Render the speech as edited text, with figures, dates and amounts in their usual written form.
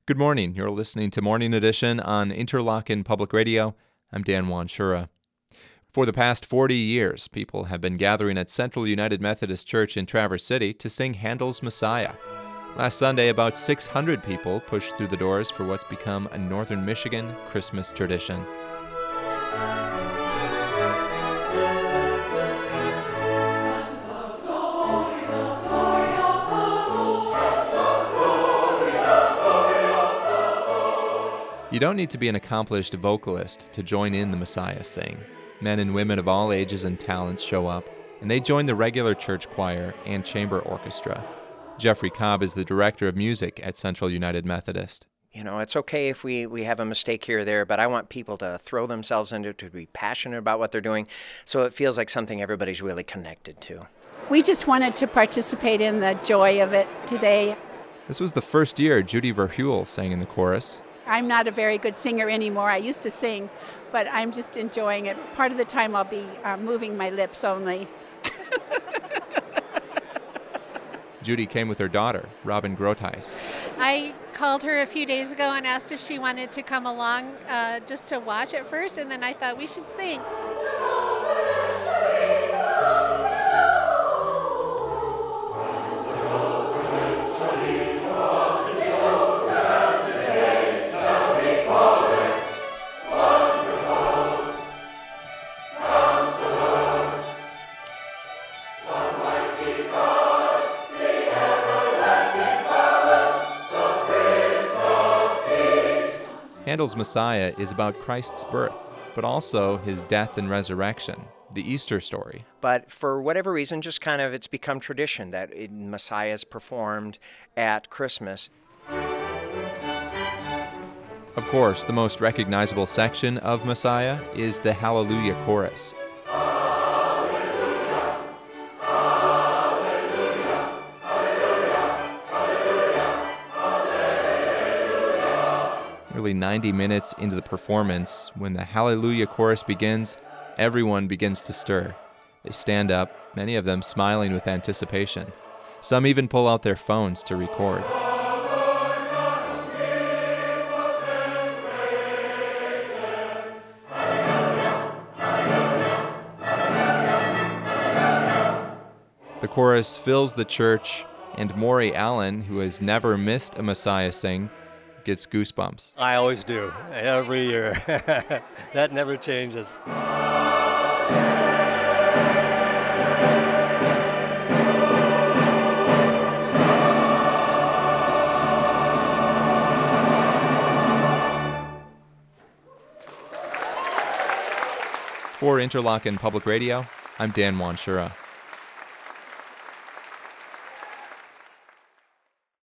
Good morning. You're listening to Morning Edition on Interlochen Public Radio. I'm Dan Wanshura. For the past 40 years, people have been gathering at Central United Methodist Church in Traverse City to sing Handel's Messiah. Last Sunday, about 600 people pushed through the doors for what's become a northern Michigan Christmas tradition. You don't need to be an accomplished vocalist to join in the Messiah sing. Men and women of all ages and talents show up, and they join the regular church choir and chamber orchestra. Jeffrey Cobb is the director of music at Central United Methodist. You know, it's okay if we have a mistake here or there, but I want people to throw themselves into it, to be passionate about what they're doing, so it feels like something everybody's really connected to. We just wanted to participate in the joy of it today. This was the first year Judy Verheuel sang in the chorus. I'm not a very good singer anymore. I used to sing, but I'm just enjoying it. Part of the time I'll be moving my lips only. Judy came with her daughter, Robin Grotheis. I called her a few days ago and asked if she wanted to come along just to watch at first, and then I thought we should sing. Handel's Messiah is about Christ's birth, but also his death and resurrection, the Easter story. But for whatever reason, just kind of it's become tradition that Messiah is performed at Christmas. Of course, the most recognizable section of Messiah is the Hallelujah chorus. Nearly 90 minutes into the performance, when the Hallelujah chorus begins, everyone begins to stir. They stand up, many of them smiling with anticipation. Some even pull out their phones to record. The chorus fills the church, and Maury Allen, who has never missed a Messiah sing, gets goosebumps. I always do, every year. That never changes. For Interlochen Public Radio, I'm Dan Wanshura.